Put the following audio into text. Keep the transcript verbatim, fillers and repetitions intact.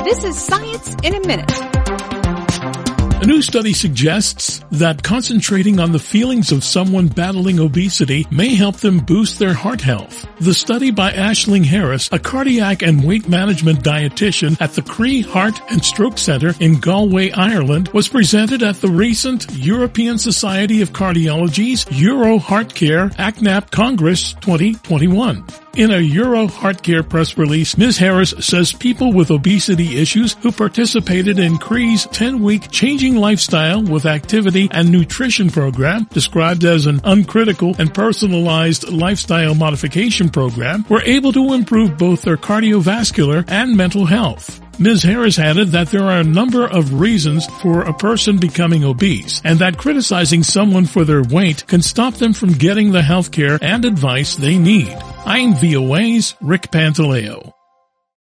This is Science in a Minute. A new study suggests that concentrating on the feelings of someone battling obesity may help them boost their heart health. The study by Aisling Harris, a cardiac and weight management dietitian at the Cree Heart and Stroke Centre in Galway, Ireland, was presented at the recent European Society of Cardiology's Euro Heart Care A C N A P Congress twenty twenty-one. In a Euro Heart Care press release, Miz Harris says people with obesity issues who participated in Cree's ten-week Changing Lifestyle with Activity and Nutrition program, described as an uncritical and personalized lifestyle modification program, were able to improve both their cardiovascular and mental health. Miz Harris added that there are a number of reasons for a person becoming obese, and that criticizing someone for their weight can stop them from getting the health care and advice they need. I'm V O A's Rick Pantaleo.